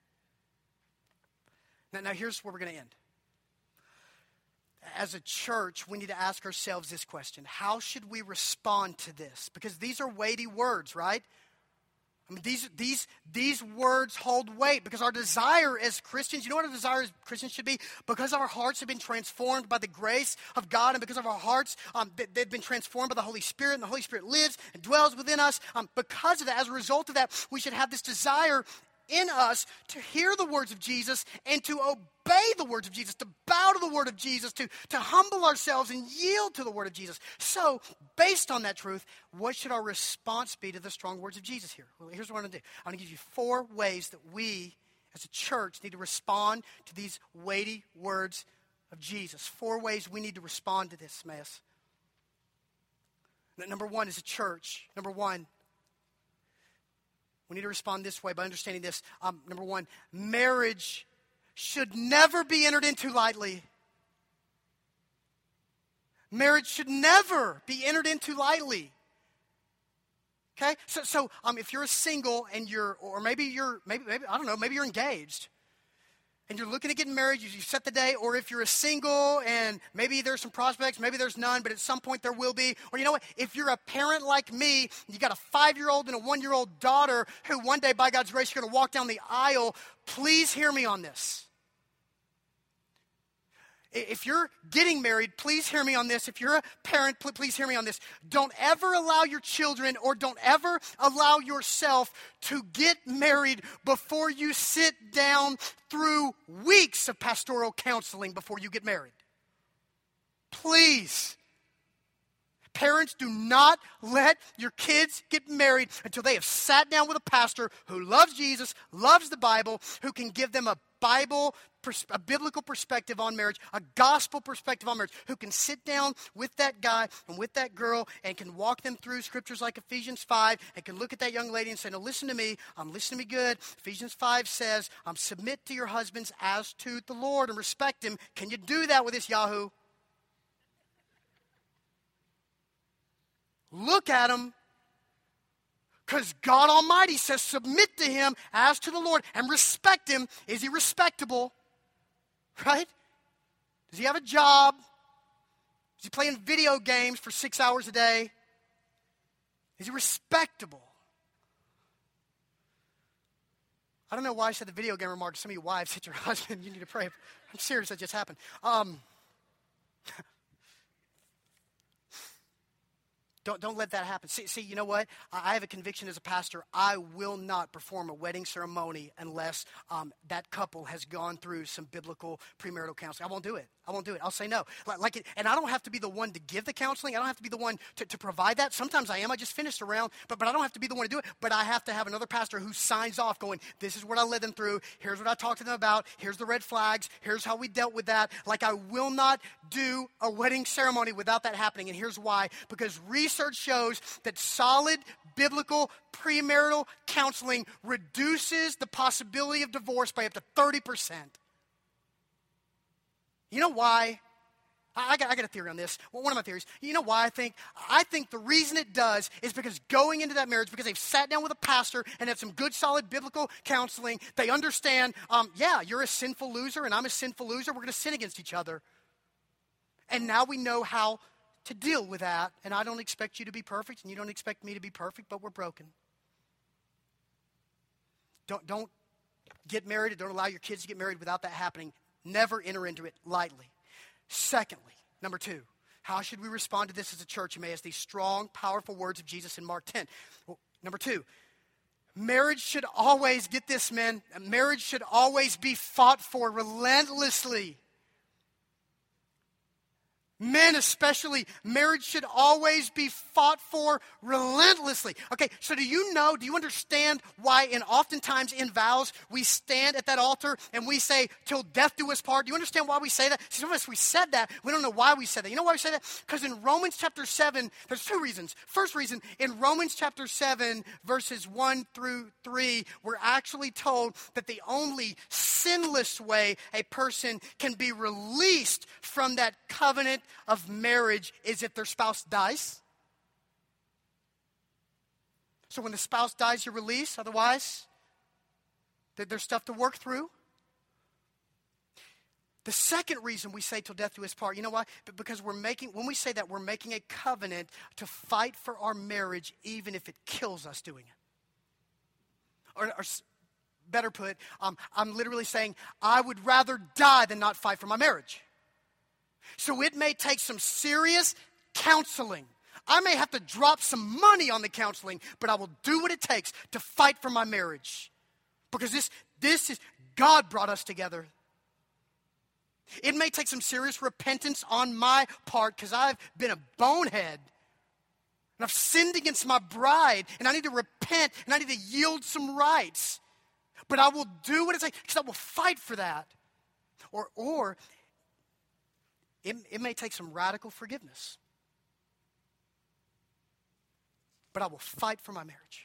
Now, now here's where we're going to end. As a church, we need to ask ourselves this question. How should we respond to this? Because these are weighty words, right? I mean, these, these, these words hold weight because our desire as Christians, you know what our desire as Christians should be? Because our hearts have been transformed by the grace of God, and because of our hearts, um, they, they've been transformed by the Holy Spirit, and the Holy Spirit lives and dwells within us. Um, because of that, as a result of that, we should have this desire in us to hear the words of Jesus and to obey the words of Jesus, to bow to the word of Jesus, to, to humble ourselves and yield to the word of Jesus. So, based on that truth, what should our response be to the strong words of Jesus here? Well, here's what I'm going to do. I'm going to give you four ways that we, as a church, need to respond to these weighty words of Jesus. Four ways we need to respond to this, Emmaus. Number one, as a church, number one, we need to respond this way by understanding this. Um, number one, marriage should never be entered into lightly. Marriage should never be entered into lightly. Okay? So, so um, if you're a single and you're, or maybe you're, maybe, maybe I don't know, maybe you're engaged and you're looking at getting married, you, you set the day, or if you're a single and maybe there's some prospects, maybe there's none, but at some point there will be. Or you know what, if you're a parent like me, you got a five-year-old and a one-year-old daughter who one day, by God's grace, you're going to walk down the aisle, please hear me on this. If you're getting married, please hear me on this. If you're a parent, please hear me on this. Don't ever allow your children or don't ever allow yourself to get married before you sit down through weeks of pastoral counseling before you get married. Please. Parents, do not let your kids get married until they have sat down with a pastor who loves Jesus, loves the Bible, who can give them a Bible, a biblical perspective on marriage, a gospel perspective on marriage, who can sit down with that guy and with that girl and can walk them through scriptures like Ephesians five and can look at that young lady and say, no, listen to me, um, listen to me good. Ephesians five says, um, submit to your husbands as to the Lord and respect him. Can you do that with this Yahoo? Look at him. Because God Almighty says submit to him as to the Lord and respect him. Is he respectable? Right? Does he have a job? Is he playing video games for six hours a day? Is he respectable? I don't know why I said the video game remark. Some of you wives hit your husband. You need to pray. I'm serious, that just happened. Um, Don't, don't let that happen. See, see, you know what? I have a conviction as a pastor. I will not perform a wedding ceremony unless um, that couple has gone through some biblical premarital counseling. I won't do it. I won't do it. I'll say no. Like, like it, and I don't have to be the one to give the counseling. I don't have to be the one to, to provide that. Sometimes I am. I just finished around, but, but I don't have to be the one to do it. But I have to have another pastor who signs off going, this is what I led them through. Here's what I talked to them about. Here's the red flags. Here's how we dealt with that. Like, I will not do a wedding ceremony without that happening. And here's why. Because research shows that solid biblical premarital counseling reduces the possibility of divorce by up to thirty percent. You know why? I, I, got, I got a theory on this. Well, one of my theories. You know why I think? I think the reason it does is because going into that marriage, because they've sat down with a pastor and had some good, solid biblical counseling, they understand, um, yeah, you're a sinful loser and I'm a sinful loser. We're going to sin against each other. And now we know how to deal with that. And I don't expect you to be perfect and you don't expect me to be perfect, but we're broken. Don't, don't get married or don't allow your kids to get married without that happening. Never enter into it lightly. Secondly, number two, how should we respond to this as a church? You may ask these strong, powerful words of Jesus in Mark ten. Well, number two, marriage should always, get this, men, marriage should always be fought for relentlessly. Men especially, marriage should always be fought for relentlessly. Okay, so do you know, do you understand why in oftentimes in vows we stand at that altar and we say, till death do us part? Do you understand why we say that? See, some of us, we said that, we don't know why we said that. You know why we say that? Because in Romans chapter seven, there's two reasons. First reason, in Romans chapter seven, verses one through three, we're actually told that the only sinless way a person can be released from that covenant of marriage is if their spouse dies. So when the spouse dies, you're released. Otherwise, that there's stuff to work through. The second reason we say till death do us part, you know why? Because we're making, when we say that, we're making a covenant to fight for our marriage even if it kills us doing it. Or, or better put, um, I'm literally saying I would rather die than not fight for my marriage. So it may take some serious counseling. I may have to drop some money on the counseling, but I will do what it takes to fight for my marriage. Because this, this is, God brought us together. It may take some serious repentance on my part because I've been a bonehead. And I've sinned against my bride. And I need to repent. And I need to yield some rights. But I will do what it takes because I will fight for that. Or, or it, it may take some radical forgiveness. But I will fight for my marriage.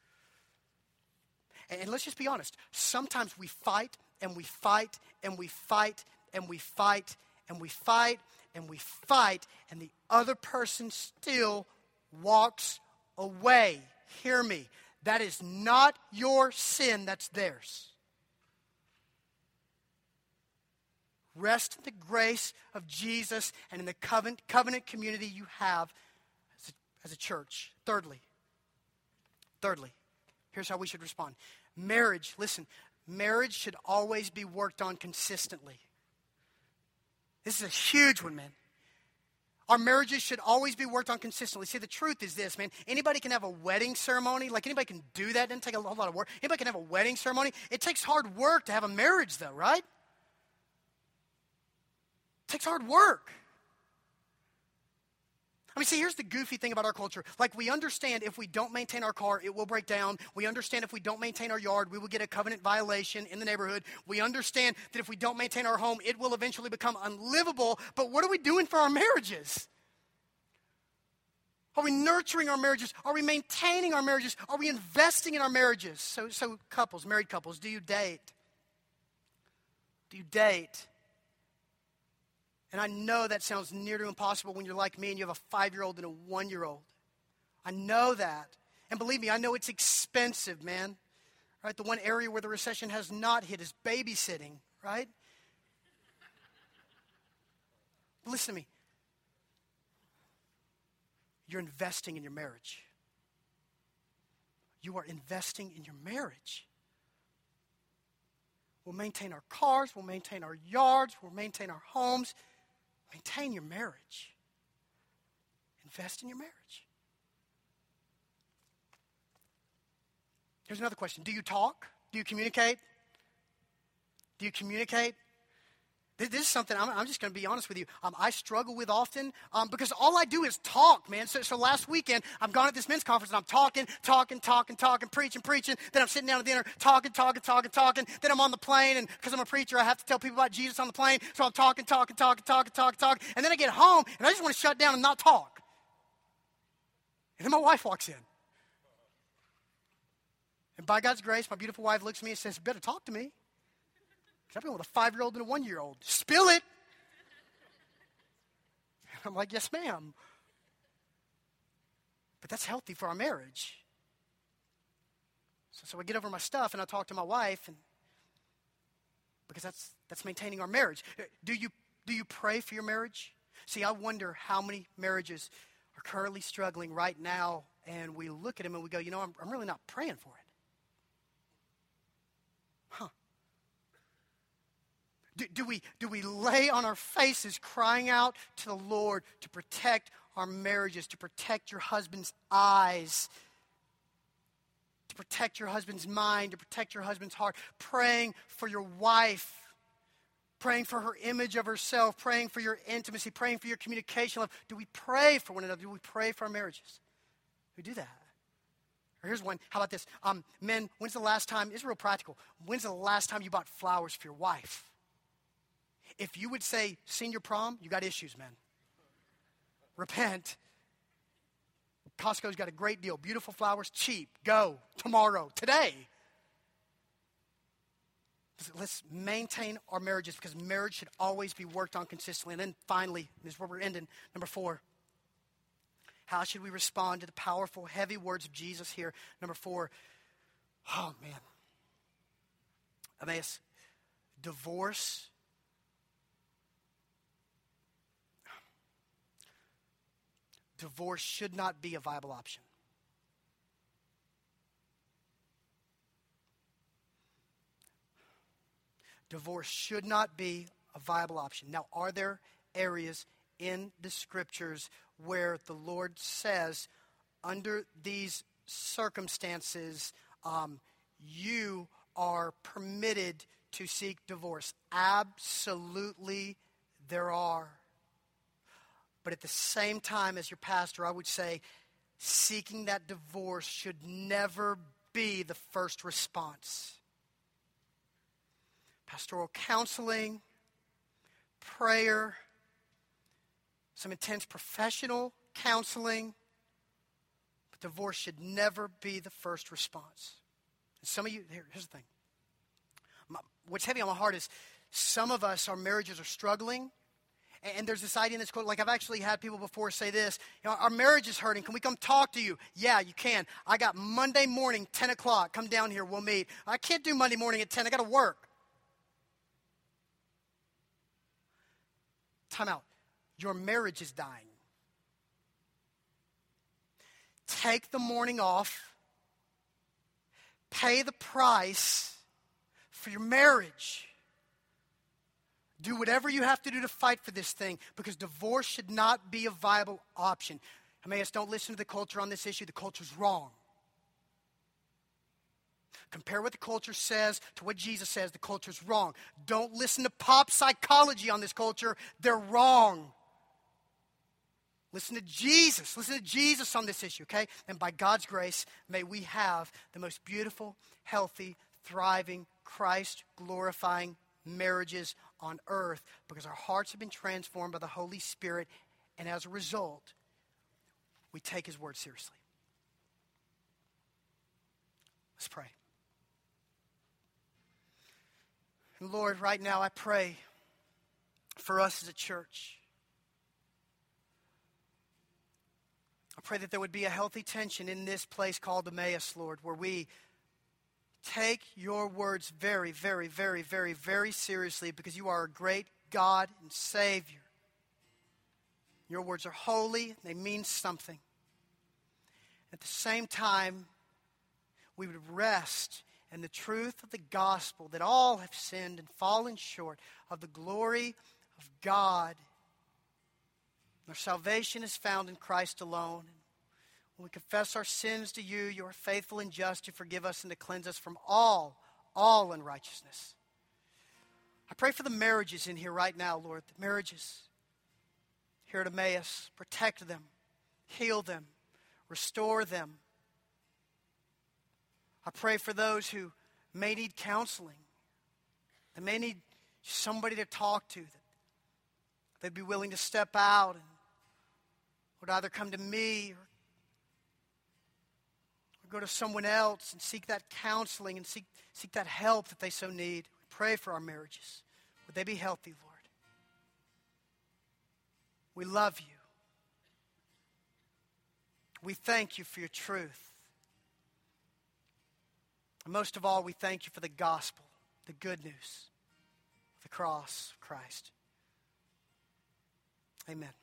And, and let's just be honest. Sometimes we fight and we fight and we fight and we fight, and we fight, and we fight, and the other person still walks away. Hear me. That is not your sin, that's theirs. Rest in the grace of Jesus and in the covenant, covenant community you have as a, as a church. Thirdly, thirdly, here's how we should respond. Marriage, listen, marriage should always be worked on consistently. This is a huge one, man. Our marriages should always be worked on consistently. See, the truth is this, man. Anybody can have a wedding ceremony. Like, anybody can do that. It doesn't take a whole lot of work. Anybody can have a wedding ceremony. It takes hard work to have a marriage, though, right? It takes hard work. I mean, see, here's the goofy thing about our culture. Like, we understand if we don't maintain our car, it will break down. We understand if we don't maintain our yard, we will get a covenant violation in the neighborhood. We understand that if we don't maintain our home, it will eventually become unlivable. But what are we doing for our marriages? Are we nurturing our marriages? Are we maintaining our marriages? Are we investing in our marriages? So, so couples, married couples, do you date? Do you date? And I know that sounds near to impossible when you're like me and you have a five-year-old and a one-year-old. I know that. And believe me, I know it's expensive, man. Right? The one area where the recession has not hit is babysitting, right? But listen to me. You're investing in your marriage. You are investing in your marriage. We'll maintain our cars. We'll maintain our yards. We'll maintain our homes. Maintain your marriage. Invest in your marriage. Here's another question. Do you talk? Do you communicate? Do you communicate? This is something, I'm, I'm just going to be honest with you, um, I struggle with often um, because all I do is talk, man. So, so last weekend, I've gone at this men's conference and I'm talking, talking, talking, talking, preaching, preaching. Then I'm sitting down at dinner, talking, talking, talking, talking. Then I'm on the plane, and because I'm a preacher, I have to tell people about Jesus on the plane. So I'm talking, talking, talking, talking, talking, talking. And then I get home, and I just want to shut down and not talk. And then my wife walks in. And by God's grace, my beautiful wife looks at me and says, "Better talk to me. I've been with a five-year-old and a one-year-old. Spill it." I'm like, "Yes, ma'am." But that's healthy for our marriage. So, so I get over my stuff and I talk to my wife, and because that's that's maintaining our marriage. Do you do you pray for your marriage? See, I wonder how many marriages are currently struggling right now, and we look at them and we go, you know, I'm, I'm really not praying for it. Huh. Do, do we do we lay on our faces crying out to the Lord to protect our marriages, to protect your husband's eyes, to protect your husband's mind, to protect your husband's heart, praying for your wife, praying for her image of herself, praying for your intimacy, praying for your communication love? Do we pray for one another? Do we pray for our marriages? We do that. Or here's one. How about this? Um, men, when's the last time, it's real practical, when's the last time you bought flowers for your wife? If you would say senior prom, you got issues, man. Repent. Costco's got a great deal. Beautiful flowers, cheap. Go. Tomorrow. Today. Let's maintain our marriages, because marriage should always be worked on consistently. And then finally, this is where we're ending, number four. How should we respond to the powerful, heavy words of Jesus here? Number four. Oh, man. Emmaus, divorce divorce should not be a viable option. Divorce should not be a viable option. Now, are there areas in the scriptures where the Lord says, under these circumstances, um, you are permitted to seek divorce? Absolutely, there are. But at the same time, as your pastor, I would say seeking that divorce should never be the first response. Pastoral counseling, prayer, some intense professional counseling, but divorce should never be the first response. And some of you, here, here's the thing. My, what's heavy on my heart is some of us, our marriages are struggling. And there's this idea in this quote, like I've actually had people before say this, you know, our marriage is hurting. Can we come talk to you? Yeah, you can. I got Monday morning, ten o'clock. Come down here. We'll meet. I can't do Monday morning at ten. I got to work. Time out. Your marriage is dying. Take the morning off. Pay the price for your marriage. Do whatever you have to do to fight for this thing, because divorce should not be a viable option. Emmaus, don't listen to the culture on this issue. The culture's wrong. Compare what the culture says to what Jesus says. The culture's wrong. Don't listen to pop psychology on this culture. They're wrong. Listen to Jesus. Listen to Jesus on this issue, okay? And by God's grace, may we have the most beautiful, healthy, thriving, Christ-glorifying marriages on earth, because our hearts have been transformed by the Holy Spirit, and as a result, we take His word seriously. Let's pray. And Lord, right now I pray for us as a church. I pray that there would be a healthy tension in this place called Emmaus, Lord, where we take your words very, very, very, very, very seriously, because you are a great God and Savior. Your words are holy. They mean something. At the same time, we would rest in the truth of the gospel, that all have sinned and fallen short of the glory of God. Our salvation is found in Christ alone. When we confess our sins to you, you are faithful and just to forgive us and to cleanse us from all, all unrighteousness. I pray for the marriages in here right now, Lord. The marriages here at Emmaus. Protect them. Heal them. Restore them. I pray for those who may need counseling. They may need somebody to talk to. That they'd be willing to step out and would either come to me or go to someone else and seek that counseling and seek, seek that help that they so need. We pray for our marriages. Would they be healthy, Lord? We love you. We thank you for your truth. And most of all, we thank you for the gospel, the good news, the cross of Christ. Amen.